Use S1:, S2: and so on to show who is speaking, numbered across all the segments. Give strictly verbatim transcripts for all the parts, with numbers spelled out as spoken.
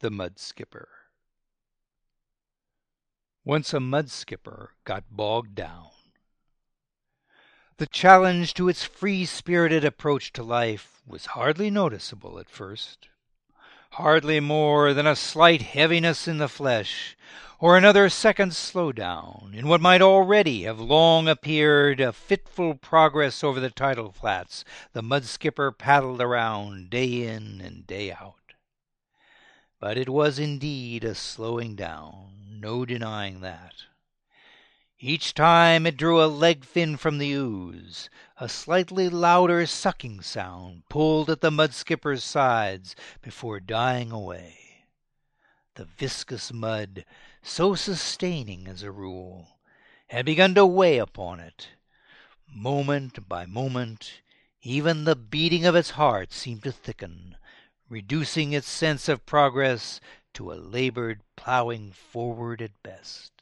S1: The Mud Skipper. Once a mud skipper got bogged down. The challenge to its free-spirited approach to life was hardly noticeable at first. Hardly more than a slight heaviness in the flesh, or another second's slowdown in what might already have long appeared a fitful progress over the tidal flats the mud skipper paddled around day in and day out. But it was indeed a slowing down, no denying that. Each time it drew a leg fin from the ooze, a slightly louder sucking sound pulled at the mud skipper's sides before dying away. The viscous mud, so sustaining as a rule, had begun to weigh upon it. Moment by moment, even the beating of its heart seemed to thicken, reducing its sense of progress to a labored plowing forward at best.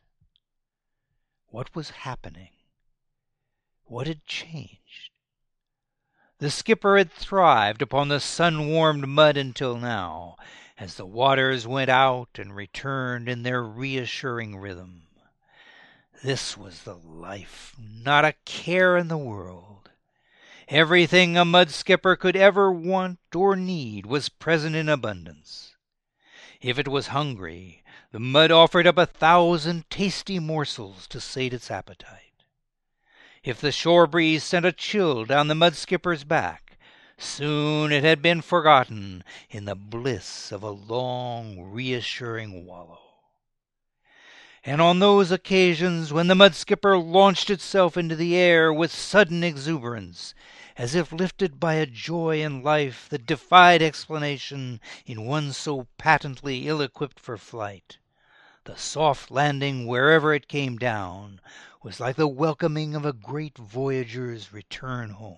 S1: What was happening? What had changed? The skipper had thrived upon the sun-warmed mud until now, as the waters went out and returned in their reassuring rhythm. This was the life, not a care in the world. Everything a mud skipper could ever want or need was present in abundance. If it was hungry, the mud offered up a thousand tasty morsels to sate its appetite. If the shore breeze sent a chill down the mud skipper's back, soon it had been forgotten in the bliss of a long, reassuring wallow. And on those occasions when the mud skipper launched itself into the air with sudden exuberance, as if lifted by a joy in life that defied explanation in one so patently ill-equipped for flight, the soft landing wherever it came down was like the welcoming of a great voyager's return home.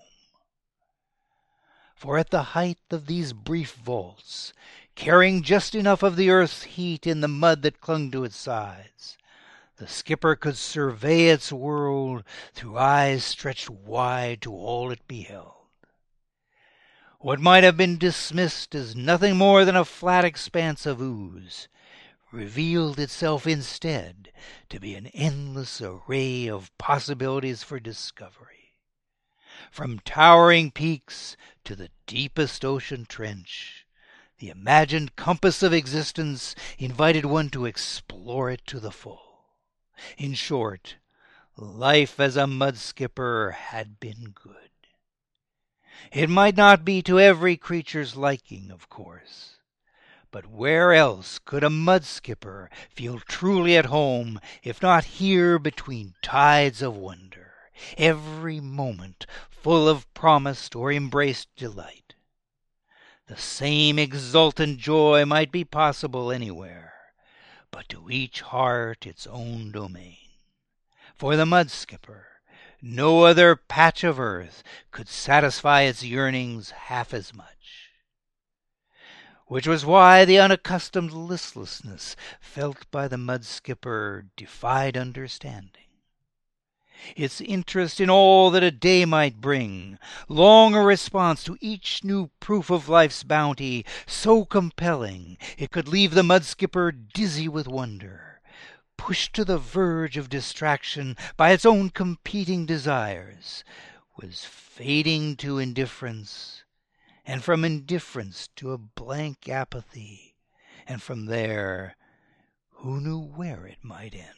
S1: For at the height of these brief vaults, carrying just enough of the earth's heat in the mud that clung to its sides, the skipper could survey its world through eyes stretched wide to all it beheld. What might have been dismissed as nothing more than a flat expanse of ooze revealed itself instead to be an endless array of possibilities for discovery. From towering peaks to the deepest ocean trench, the imagined compass of existence invited one to explore it to the full. In short, life as a mud skipper had been good. It might not be to every creature's liking, of course, but where else could a mud skipper feel truly at home if not here between tides of wonder, every moment full of promised or embraced delight? The same exultant joy might be possible anywhere, but to each heart its own domain. For the mud skipper, no other patch of earth could satisfy its yearnings half as much. Which was why the unaccustomed listlessness felt by the mud skipper defied understanding. Its interest in all that a day might bring, long a response to each new proof of life's bounty, so compelling it could leave the mud skipper dizzy with wonder, pushed to the verge of distraction by its own competing desires, was fading to indifference, and from indifference to a blank apathy, and from there, who knew where it might end?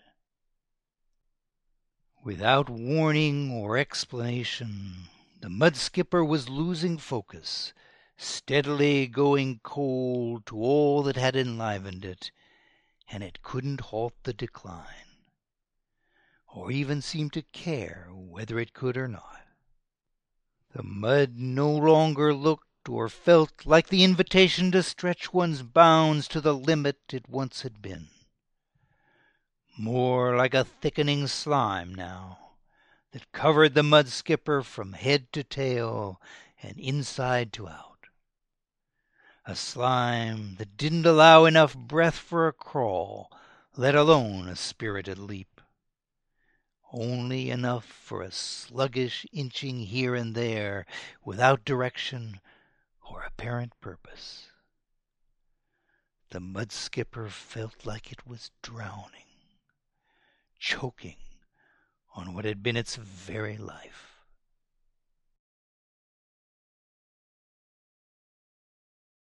S1: Without warning or explanation, the mud skipper was losing focus, steadily going cold to all that had enlivened it, and it couldn't halt the decline, or even seem to care whether it could or not. The mud no longer looked or felt like the invitation to stretch one's bounds to the limit it once had been. More like a thickening slime now, that covered the mud skipper from head to tail and inside to out. A slime that didn't allow enough breath for a crawl, let alone a spirited leap. Only enough for a sluggish inching here and there without direction or apparent purpose. the mudskipper felt like it was drowning, choking on what had been its very life.